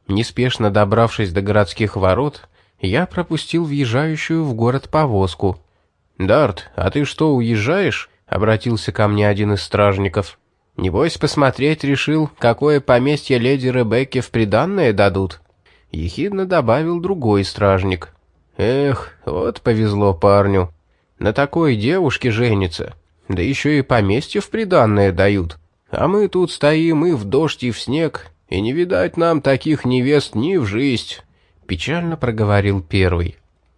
Неспешно добравшись до городских ворот, я пропустил въезжающую в город повозку. «Дарт, а ты что, уезжаешь?» — обратился ко мне один из стражников. «Небось, посмотреть решил, какое поместье леди Ребекке в приданное дадут?» Ехидно добавил другой стражник. «Эх, вот повезло парню. На такой девушке женится, да еще и поместье в приданное дают. А мы тут стоим и в дождь, и в снег, и не видать нам таких невест ни в жизнь», — печально проговорил первый.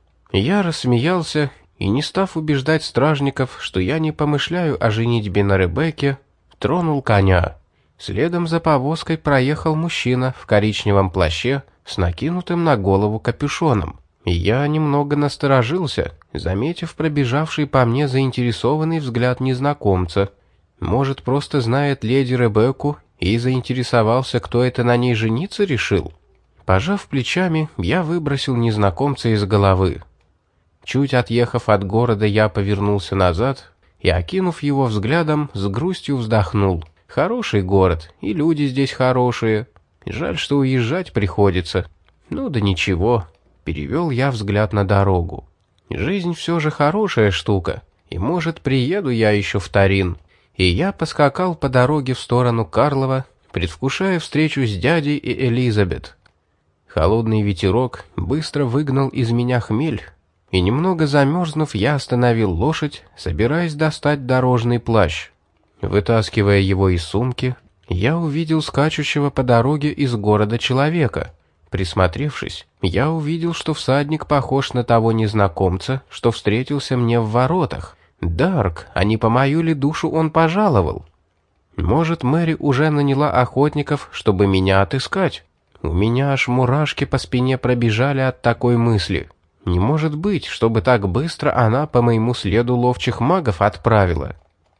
Я рассмеялся и, не став убеждать стражников, что я не помышляю о женитьбе на Ребекке, тронул коня. Следом за повозкой проехал мужчина в коричневом плаще с накинутым на голову капюшоном. Я немного насторожился, заметив пробежавший по мне заинтересованный взгляд незнакомца. Может, просто знает леди Ребекку и заинтересовался, кто это на ней жениться решил? Пожав плечами, я выбросил незнакомца из головы. Чуть отъехав от города, я повернулся назад и, окинув его взглядом, с грустью вздохнул. Хороший город, и люди здесь хорошие. Жаль, что уезжать приходится. Ну да ничего. Перевел я взгляд на дорогу. Жизнь все же хорошая штука, и, может, приеду я еще в Торин. И я поскакал по дороге в сторону Карлова, предвкушая встречу с дядей и Элизабет. Холодный ветерок быстро выгнал из меня хмель, и, немного замерзнув, я остановил лошадь, собираясь достать дорожный плащ. Вытаскивая его из сумки, я увидел скачущего по дороге из города человека. Присмотревшись, я увидел, что всадник похож на того незнакомца, что встретился мне в воротах. Дарк, а не по мою ли душу он пожаловал? Может, Мэри уже наняла охотников, чтобы меня отыскать? У меня аж мурашки по спине пробежали от такой мысли. Не может быть, чтобы так быстро она по моему следу ловчих магов отправила.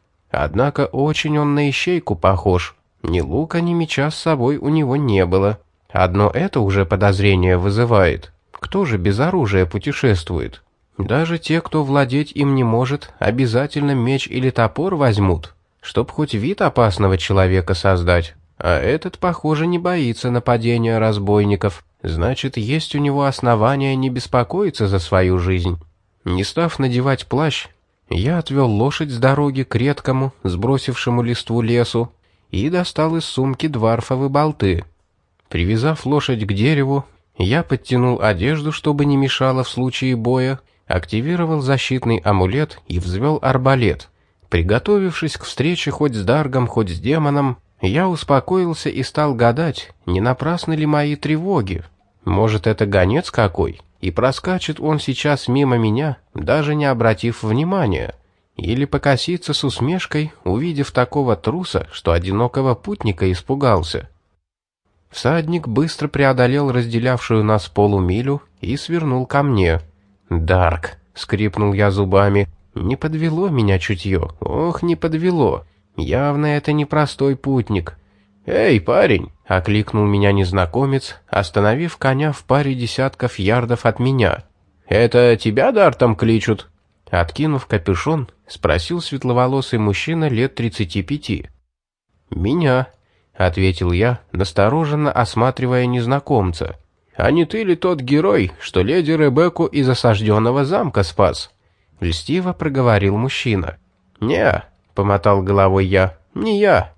Однако очень он на ищейку похож. Ни лука, ни меча с собой у него не было. Одно это уже подозрение вызывает. Кто же без оружия путешествует? Даже те, кто владеть им не может, обязательно меч или топор возьмут, чтоб хоть вид опасного человека создать. А этот, похоже, не боится нападения разбойников. Значит, есть у него основания не беспокоиться за свою жизнь. Не став надевать плащ, я отвел лошадь с дороги к редкому, сбросившему листву лесу, и достал из сумки дварфовы болты. Привязав лошадь к дереву, я подтянул одежду, чтобы не мешало в случае боя, активировал защитный амулет и взвел арбалет. Приготовившись к встрече хоть с Даргом, хоть с демоном, я успокоился и стал гадать, не напрасны ли мои тревоги. Может, это гонец какой, и проскачет он сейчас мимо меня, даже не обратив внимания, или покосится с усмешкой, увидев такого труса, что одинокого путника испугался. Всадник быстро преодолел разделявшую нас полумилю и свернул ко мне. «Дарк!» — скрипнул я зубами. «Не подвело меня чутье, ох, не подвело. Явно это не простой путник». «Эй, парень!» — окликнул меня незнакомец, остановив коня в паре десятков ярдов от меня. «Это тебя Дартом кличут?» Откинув капюшон, спросил светловолосый мужчина лет 35. «Меня», — ответил я, настороженно осматривая незнакомца. «А не ты ли тот герой, что леди Ребекку из осажденного замка спас?» — льстиво проговорил мужчина. «Не-а», помотал головой я, — «не я».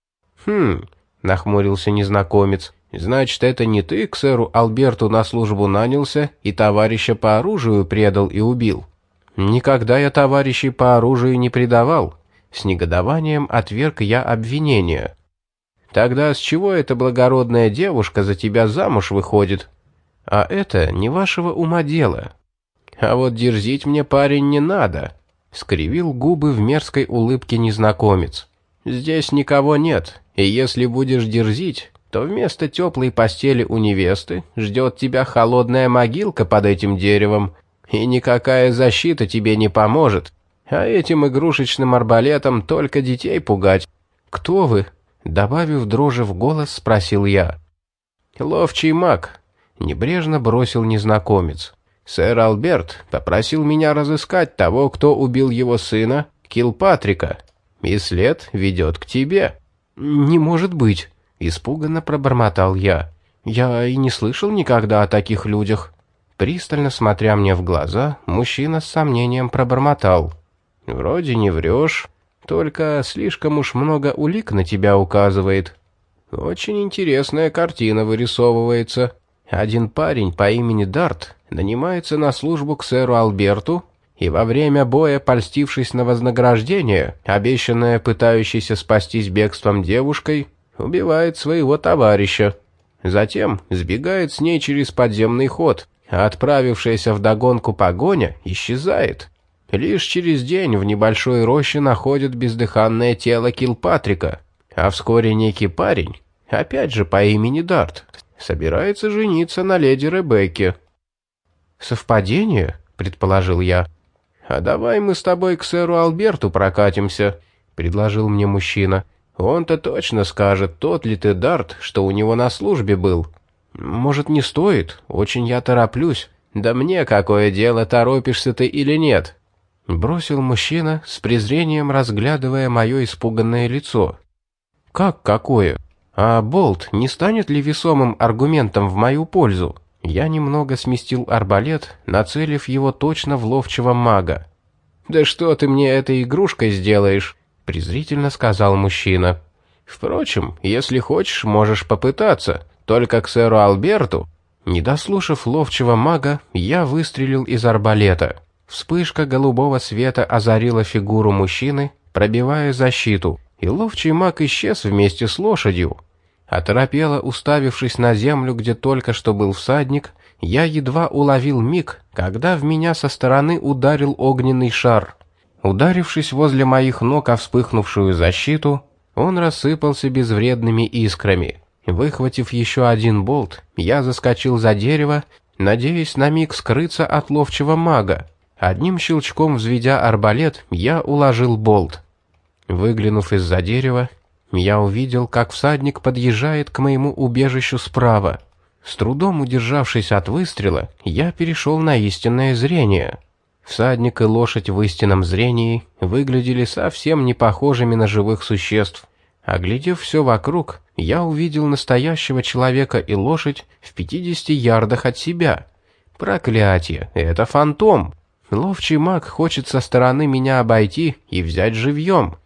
«Хм», — нахмурился незнакомец, — «значит, это не ты к сэру Альберту на службу нанялся и товарища по оружию предал и убил?» «Никогда я товарищей по оружию не предавал», — с негодованием отверг я обвинение. «Тогда с чего эта благородная девушка за тебя замуж выходит?» «А это не вашего ума дело». «А вот дерзить мне, парень, не надо», — скривил губы в мерзкой улыбке незнакомец. «Здесь никого нет, и если будешь дерзить, то вместо теплой постели у невесты ждет тебя холодная могилка под этим деревом, и никакая защита тебе не поможет, а этим игрушечным арбалетом только детей пугать». «Кто вы?» — добавив дрожи в голос, спросил я. «Ловчий маг», — небрежно бросил незнакомец. «Сэр Альберт попросил меня разыскать того, кто убил его сына, Килпатрика, и след ведет к тебе». «Не может быть», — испуганно пробормотал я. Я и не слышал никогда о таких людях. Пристально смотря мне в глаза, мужчина с сомнением пробормотал. Вроде не врешь, только слишком уж много улик на тебя указывает. Очень интересная картина вырисовывается. Один парень по имени Дарт нанимается на службу к сэру Альберту и во время боя, польстившись на вознаграждение, обещанное пытающейся спастись бегством девушкой, убивает своего товарища. Затем сбегает с ней через подземный ход, а отправившаяся вдогонку погоня исчезает. Лишь через день в небольшой роще находят бездыханное тело Килпатрика, а вскоре некий парень, опять же по имени Дарт, собирается жениться на леди Ребекке. «Совпадение?» — предположил я. «А давай мы с тобой к сэру Альберту прокатимся», — предложил мне мужчина. «Он-то точно скажет, тот ли ты Дарт, что у него на службе был». «Может, не стоит? Очень я тороплюсь». «Да мне какое дело, торопишься ты или нет?» Бросил мужчина, с презрением разглядывая мое испуганное лицо. «Как какое? А болт не станет ли весомым аргументом в мою пользу?» Я немного сместил арбалет, нацелив его точно в ловчего мага. «Да что ты мне этой игрушкой сделаешь?» — презрительно сказал мужчина. «Впрочем, если хочешь, можешь попытаться, только к сэру Альберту». Не дослушав ловчего мага, я выстрелил из арбалета. Вспышка голубого света озарила фигуру мужчины, пробивая защиту, и ловчий маг исчез вместе с лошадью. Оторопело уставившись на землю, где только что был всадник, я едва уловил миг, когда в меня со стороны ударил огненный шар. Ударившись возле моих ног о вспыхнувшую защиту, он рассыпался безвредными искрами. Выхватив еще один болт, я заскочил за дерево, надеясь на миг скрыться от ловчего мага. Одним щелчком взведя арбалет, я уложил болт. Выглянув из-за дерева, я увидел, как всадник подъезжает к моему убежищу справа. С трудом удержавшись от выстрела, я перешел на истинное зрение. Всадник и лошадь в истинном зрении выглядели совсем не похожими на живых существ. Оглядев все вокруг, я увидел настоящего человека и лошадь в 50 ярдах от себя. Проклятие, это фантом! Ловчий маг хочет со стороны меня обойти и взять живьем.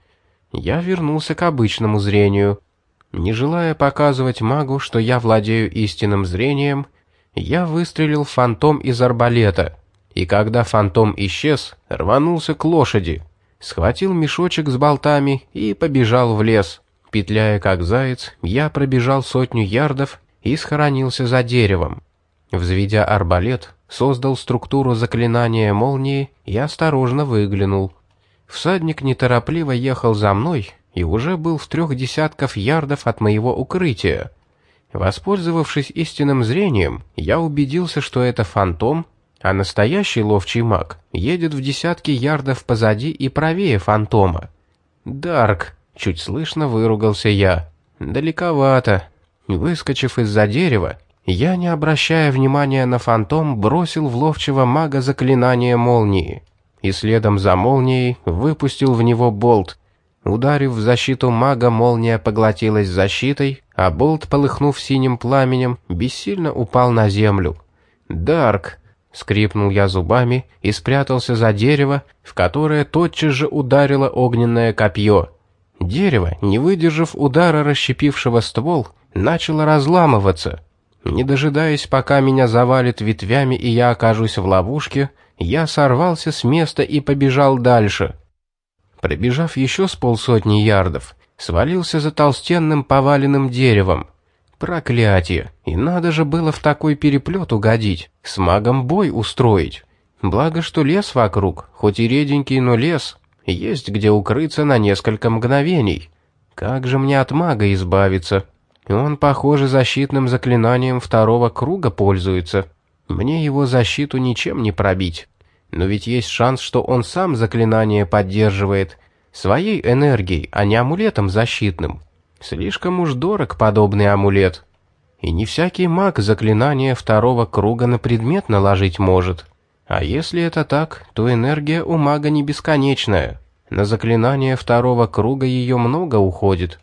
Я вернулся к обычному зрению. Не желая показывать магу, что я владею истинным зрением, я выстрелил в фантом из арбалета, и когда фантом исчез, рванулся к лошади, схватил мешочек с болтами и побежал в лес. Петляя как заяц, я пробежал 100 ярдов и схоронился за деревом. Взведя арбалет, создал структуру заклинания молнии и осторожно выглянул. Всадник неторопливо ехал за мной и уже был в 30 ярдов от моего укрытия. Воспользовавшись истинным зрением, я убедился, что это фантом, а настоящий ловчий маг едет в десятки ярдов позади и правее фантома. «Дарк!» — чуть слышно выругался я. «Далековато». Выскочив из-за дерева, я, не обращая внимания на фантом, бросил в ловчего мага заклинание молнии. И следом за молнией выпустил в него болт. Ударив в защиту мага, молния поглотилась защитой, а болт, полыхнув синим пламенем, бессильно упал на землю. «Дарк!» — скрипнул я зубами и спрятался за дерево, в которое тотчас же ударило огненное копье. Дерево, не выдержав удара расщепившего ствол, начало разламываться. Не дожидаясь, пока меня завалит ветвями и я окажусь в ловушке, я сорвался с места и побежал дальше. Пробежав еще с 50 ярдов, свалился за толстенным поваленным деревом. Проклятие! И надо же было в такой переплет угодить, с магом бой устроить. Благо, что лес вокруг, хоть и реденький, но лес, есть где укрыться на несколько мгновений. Как же мне от мага избавиться? Он, похоже, защитным заклинанием 2-го круга пользуется. Мне его защиту ничем не пробить. Но ведь есть шанс, что он сам заклинание поддерживает своей энергией, а не амулетом защитным. Слишком уж дорог подобный амулет. И не всякий маг заклинание 2-го круга на предмет наложить может. А если это так, то энергия у мага не бесконечная. На заклинание 2-го круга ее много уходит.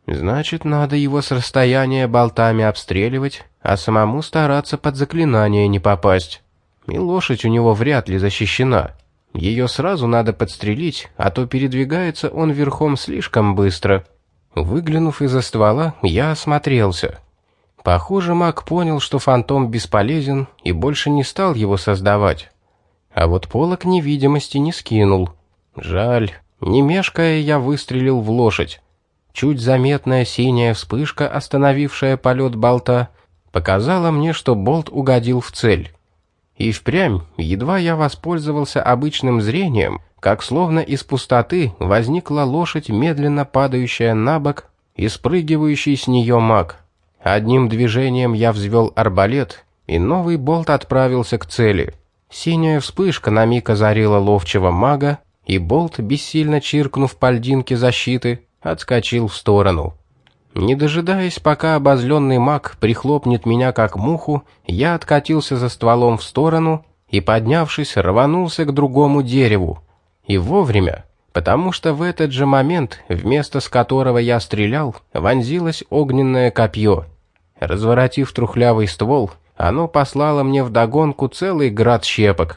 Значит, надо его с расстояния болтами обстреливать, а самому стараться под заклинание не попасть. И лошадь у него вряд ли защищена. Ее сразу надо подстрелить, а то передвигается он верхом слишком быстро. Выглянув из-за ствола, я осмотрелся. Похоже, маг понял, что фантом бесполезен, и больше не стал его создавать. А вот полог невидимости не скинул. Жаль. Не мешкая, я выстрелил в лошадь. Чуть заметная синяя вспышка, остановившая полет болта, показала мне, что болт угодил в цель. И впрямь, едва я воспользовался обычным зрением, как словно из пустоты возникла лошадь, медленно падающая на бок, и спрыгивающий с нее маг. Одним движением я взвел арбалет, и новый болт отправился к цели. Синяя вспышка на миг озарила ловчего мага, и болт, бессильно чиркнув по льдинке защиты, отскочил в сторону. Не дожидаясь, пока обозленный маг прихлопнет меня как муху, я откатился за стволом в сторону и, поднявшись, рванулся к другому дереву. И вовремя, потому что в этот же момент, вместо с которого я стрелял, вонзилось огненное копье. Разворотив трухлявый ствол, оно послало мне вдогонку целый град щепок.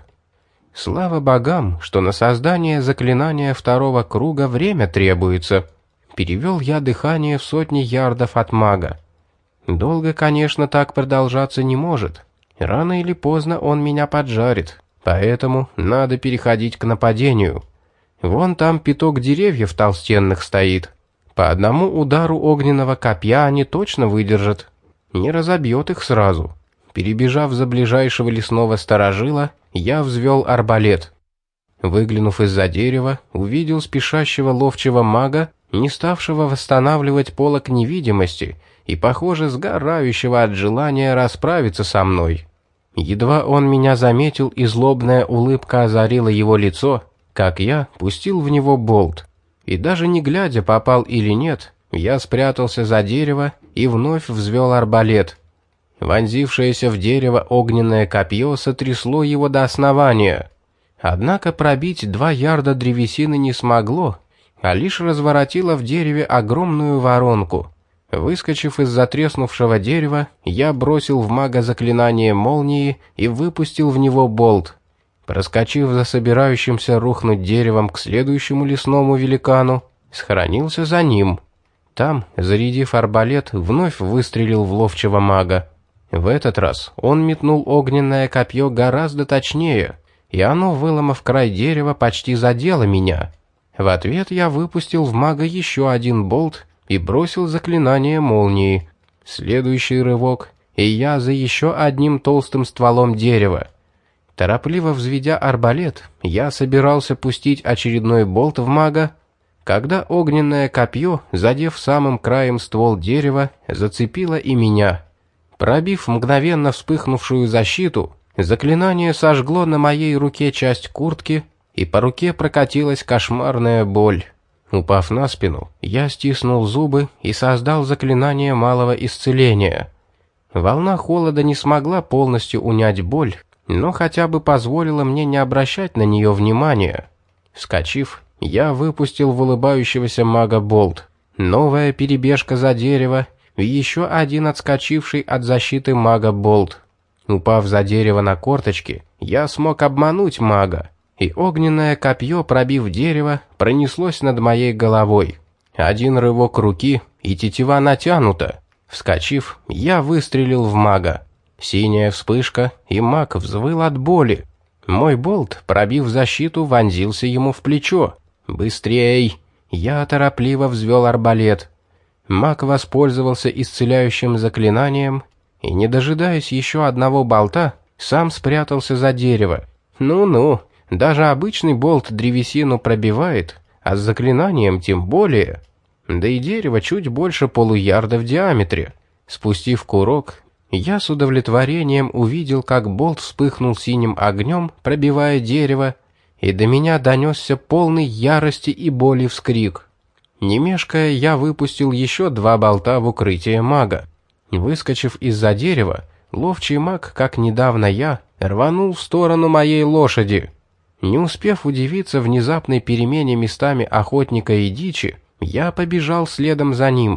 Слава богам, что на создание заклинания второго круга время требуется. Перевел я дыхание в сотни ярдов от мага. Долго, конечно, так продолжаться не может. Рано или поздно он меня поджарит, поэтому надо переходить к нападению. Вон там пяток деревьев толстенных стоит. По одному удару огненного копья они точно выдержат. Не разобьет их сразу. Перебежав за ближайшего лесного сторожила, я взвел арбалет. Выглянув из-за дерева, увидел спешащего ловчего мага, не ставшего восстанавливать полог невидимости и, похоже, сгорающего от желания расправиться со мной. Едва он меня заметил и злобная улыбка озарила его лицо, как я пустил в него болт. И даже не глядя, попал или нет, я спрятался за дерево и вновь взвел арбалет. Вонзившееся в дерево огненное копье сотрясло его до основания. Однако пробить 2 ярда древесины не смогло, а лишь разворотило в дереве огромную воронку. Выскочив из затреснувшего дерева, я бросил в мага заклинание молнии и выпустил в него болт. Проскочив за собирающимся рухнуть деревом к следующему лесному великану, схоронился за ним. Там, зарядив арбалет, вновь выстрелил в ловчего мага. В этот раз он метнул огненное копье гораздо точнее, и оно, выломав край дерева, почти задело меня. В ответ я выпустил в мага еще один болт и бросил заклинание молнии. Следующий рывок, и я за еще одним толстым стволом дерева. Торопливо взведя арбалет, я собирался пустить очередной болт в мага, когда огненное копье, задев самым краем ствол дерева, зацепило и меня. Пробив мгновенно вспыхнувшую защиту, заклинание сожгло на моей руке часть куртки, и по руке прокатилась кошмарная боль. Упав на спину, я стиснул зубы и создал заклинание малого исцеления. Волна холода не смогла полностью унять боль, но хотя бы позволила мне не обращать на нее внимания. Вскочив, я выпустил в улыбающегося мага болт. Новая перебежка за дерево, и еще один отскочивший от защиты мага болт. Упав за дерево на корточки, я смог обмануть мага, и огненное копье, пробив дерево, пронеслось над моей головой. Один рывок руки, и тетива натянута. Вскочив, я выстрелил в мага. Синяя вспышка, и маг взвыл от боли. Мой болт, пробив защиту, вонзился ему в плечо. «Быстрей!» Я торопливо взвел арбалет. Маг воспользовался исцеляющим заклинанием и, не дожидаясь еще одного болта, сам спрятался за дерево. Ну-ну, даже обычный болт древесину пробивает, а с заклинанием тем более. Да и дерево чуть больше полуярда в диаметре. Спустив курок, я с удовлетворением увидел, как болт вспыхнул синим огнем, пробивая дерево, и до меня донесся полный ярости и боли вскрик. Не мешкая, я выпустил еще 2 болта в укрытие мага. Выскочив из-за дерева, ловчий маг, как недавно я, рванул в сторону моей лошади. Не успев удивиться внезапной перемене местами охотника и дичи, я побежал следом за ним.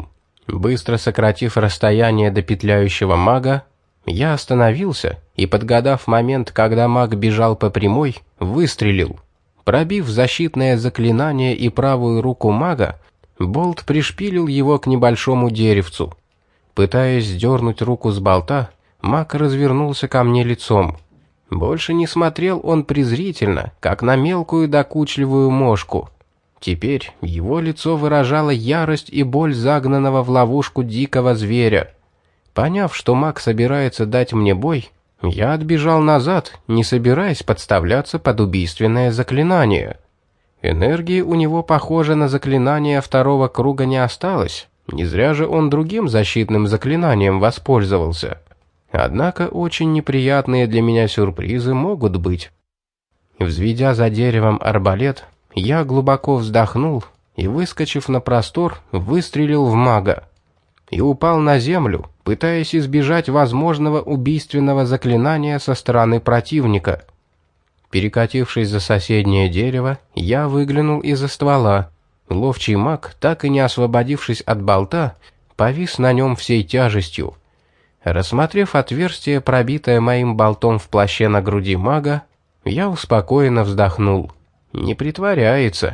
Быстро сократив расстояние до петляющего мага, я остановился и, подгадав момент, когда маг бежал по прямой, выстрелил. Пробив защитное заклинание и правую руку мага, болт пришпилил его к небольшому деревцу. Пытаясь сдернуть руку с болта, маг развернулся ко мне лицом. Больше не смотрел он презрительно, как на мелкую докучливую мошку. Теперь его лицо выражало ярость и боль загнанного в ловушку дикого зверя. Поняв, что маг собирается дать мне бой, я отбежал назад, не собираясь подставляться под убийственное заклинание. Энергии у него, похоже, на заклинание второго круга не осталось, не зря же он другим защитным заклинанием воспользовался. Однако очень неприятные для меня сюрпризы могут быть. Взведя за деревом арбалет, я глубоко вздохнул и, выскочив на простор, выстрелил в мага. И упал на землю, пытаясь избежать возможного убийственного заклинания со стороны противника. Перекатившись за соседнее дерево, я выглянул из-за ствола. Ловчий маг, так и не освободившись от болта, повис на нем всей тяжестью. Рассмотрев отверстие, пробитое моим болтом в плаще на груди мага, я успокоенно вздохнул. Не притворяется.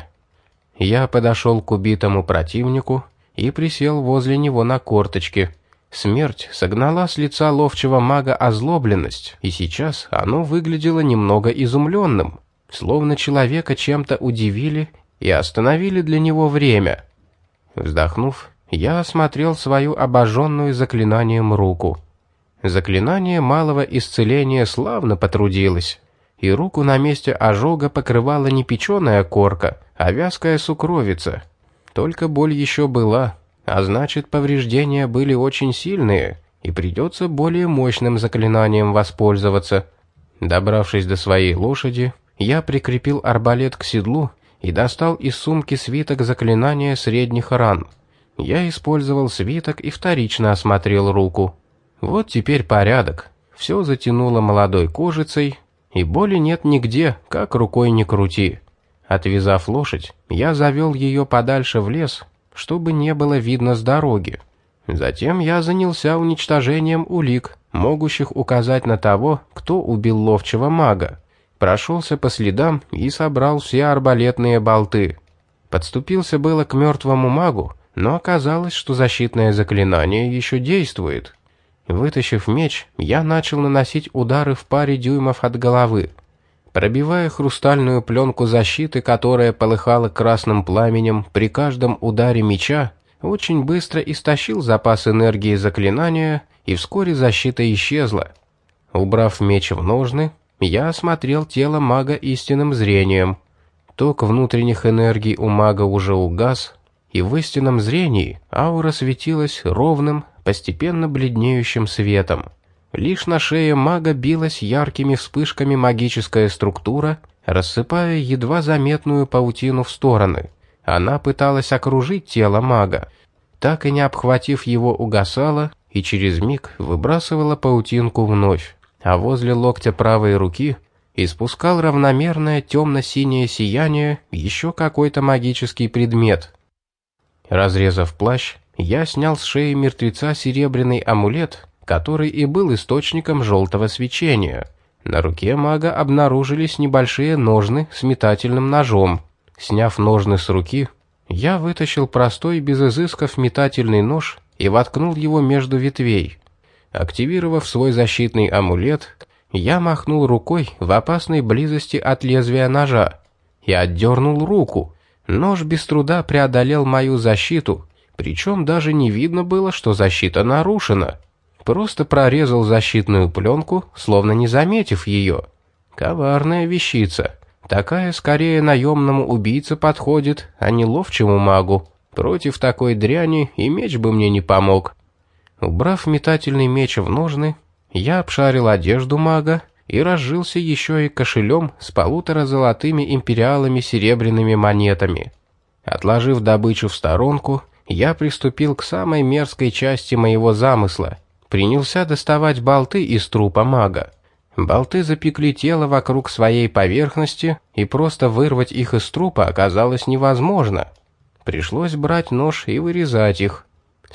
Я подошел к убитому противнику и присел возле него на корточки. Смерть согнала с лица ловчего мага озлобленность, и сейчас оно выглядело немного изумленным, словно человека чем-то удивили и остановили для него время. Вздохнув, я осмотрел свою обожженную заклинанием руку. Заклинание малого исцеления славно потрудилось, и руку на месте ожога покрывала не печеная корка, а вязкая сукровица. Только боль еще была, а значит, повреждения были очень сильные, и придется более мощным заклинанием воспользоваться. Добравшись до своей лошади, я прикрепил арбалет к седлу и достал из сумки свиток заклинания средних ран. Я использовал свиток и вторично осмотрел руку. Вот теперь порядок. Все затянуло молодой кожицей, и боли нет нигде, как рукой не крути. Отвязав лошадь, я завел ее подальше в лес, чтобы не было видно с дороги. Затем я занялся уничтожением улик, могущих указать на того, кто убил ловчего мага. Прошелся по следам и собрал все арбалетные болты. Подступился было к мертвому магу, но оказалось, что защитное заклинание еще действует. Вытащив меч, я начал наносить удары в паре дюймов от головы. Пробивая хрустальную пленку защиты, которая полыхала красным пламенем при каждом ударе меча, очень быстро истощил запас энергии заклинания, и вскоре защита исчезла. Убрав меч в ножны, я осмотрел тело мага истинным зрением. Ток внутренних энергий у мага уже угас, и в истинном зрении аура светилась ровным, постепенно бледнеющим светом. Лишь на шее мага билась яркими вспышками магическая структура, рассыпая едва заметную паутину в стороны. Она пыталась окружить тело мага, так и не обхватив его, угасала и через миг выбрасывала паутинку вновь, а возле локтя правой руки испускал равномерное темно-синее сияние еще какой-то магический предмет. Разрезав плащ, я снял с шеи мертвеца серебряный амулет, который и был источником желтого свечения. На руке мага обнаружились небольшие ножны с метательным ножом. Сняв ножны с руки, я вытащил простой без изысков метательный нож и воткнул его между ветвей. Активировав свой защитный амулет, я махнул рукой в опасной близости от лезвия ножа и отдернул руку. Нож без труда преодолел мою защиту, причем даже не видно было, что защита нарушена. Просто прорезал защитную пленку, словно не заметив ее. Коварная вещица. Такая скорее наемному убийце подходит, а не ловчему магу. Против такой дряни и меч бы мне не помог. Убрав метательный меч в ножны, я обшарил одежду мага и разжился еще и кошелем с 1,5 золотыми империалами серебряными монетами. Отложив добычу в сторонку, я приступил к самой мерзкой части моего замысла. Принялся доставать болты из трупа мага. Болты запекли тело вокруг своей поверхности, и просто вырвать их из трупа оказалось невозможно. Пришлось брать нож и вырезать их.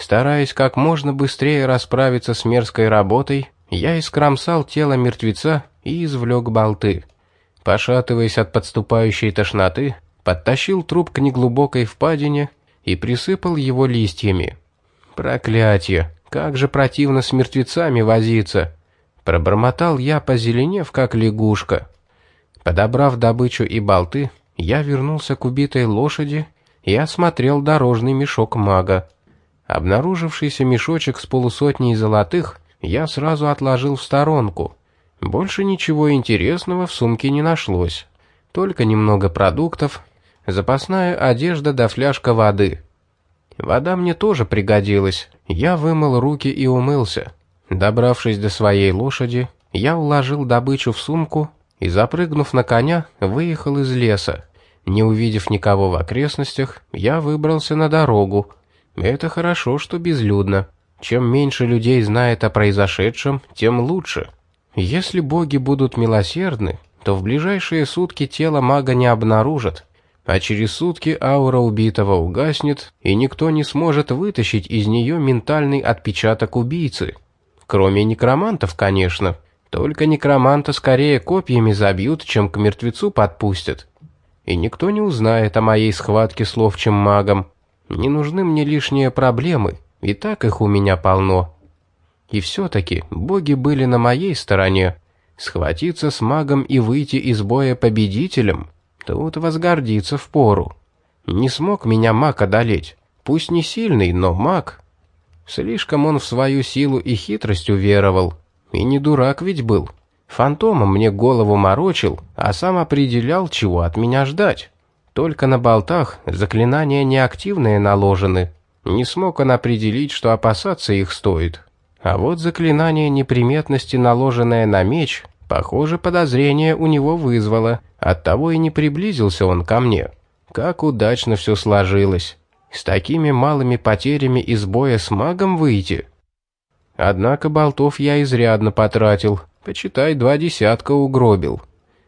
Стараясь как можно быстрее расправиться с мерзкой работой, я искромсал тело мертвеца и извлек болты. Пошатываясь от подступающей тошноты, подтащил труп к неглубокой впадине и присыпал его листьями. «Проклятье! Как же противно с мертвецами возиться!» Пробормотал я, позеленев, как лягушка. Подобрав добычу и болты, я вернулся к убитой лошади и осмотрел дорожный мешок мага. Обнаружившийся мешочек с полусотней золотых я сразу отложил в сторонку. Больше ничего интересного в сумке не нашлось. Только немного продуктов, запасная одежда да фляжка воды. Вода мне тоже пригодилась. Я вымыл руки и умылся. Добравшись до своей лошади, я уложил добычу в сумку и, запрыгнув на коня, выехал из леса. Не увидев никого в окрестностях, я выбрался на дорогу. Это хорошо, что безлюдно. Чем меньше людей знает о произошедшем, тем лучше. Если боги будут милосердны, то в ближайшие сутки тело мага не обнаружат, а через сутки аура убитого угаснет, и никто не сможет вытащить из нее ментальный отпечаток убийцы. Кроме некромантов, конечно. Только некроманта скорее копьями забьют, чем к мертвецу подпустят. И никто не узнает о моей схватке с ловчим магом. Не нужны мне лишние проблемы, и так их у меня полно. И все-таки боги были на моей стороне. Схватиться с магом и выйти из боя победителем — тут возгордиться впору. Не смог меня маг одолеть. Пусть не сильный, но маг. Слишком он в свою силу и хитрость уверовал. И не дурак ведь был. Фантомом мне голову морочил, а сам определял, чего от меня ждать. Только на болтах заклинания неактивные наложены. Не смог он определить, что опасаться их стоит. А вот заклинание неприметности, наложенное на меч, похоже, подозрение у него вызвало. Оттого и не приблизился он ко мне. Как удачно все сложилось. С такими малыми потерями из боя с магом выйти. Однако болтов я изрядно потратил. Почитай, 20 угробил.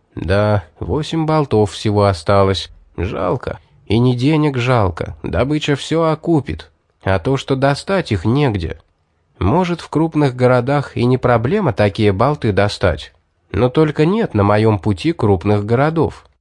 Да, 8 болтов всего осталось. Жалко. И не денег жалко. Добыча все окупит. А то, что достать их негде. Может, в крупных городах и не проблема такие болты достать. Но только нет на моем пути крупных городов.